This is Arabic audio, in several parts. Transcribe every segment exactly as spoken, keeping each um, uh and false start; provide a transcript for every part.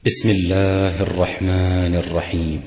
بسم الله الرحمن الرحيم.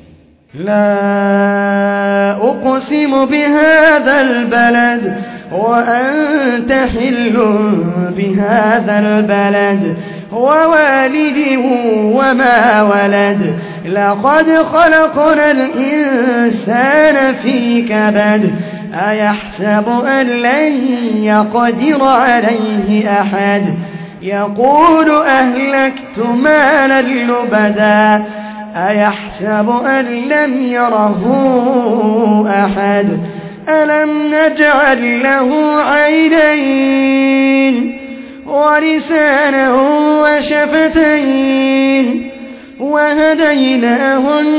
لا أقسم بهذا البلد وأنت حل بهذا البلد ووالد وما ولد لقد خلقنا الإنسان في كبد أيحسب أن لن يقدر عليه أحد يقول أهلكت مالا لبدا أيحسب أن لم يره أحد ألم نجعل له عينين ولسانا وشفتين وهديناه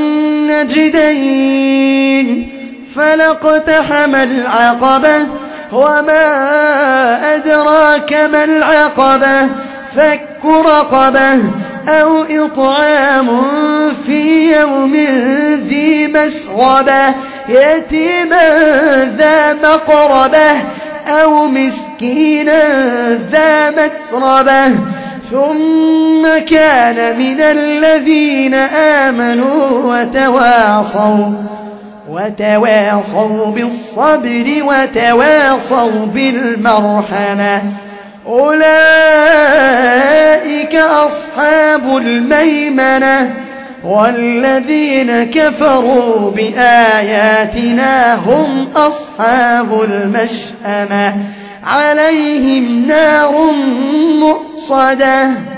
النجدين فلاقتحم العقبة وما أدراك ما العقبة فك رقبة أو إطعام في يوم ذي مسغبة يتيما ذا مقربة أو مسكينا ذا متربة ثم كان من الذين آمنوا وتواصوا وتواصوا بالصبر وتواصوا بالمرحمة أولئك أصحاب الميمنة والذين كفروا بآياتنا هم أصحاب المشأمة عليهم نار مؤصدة.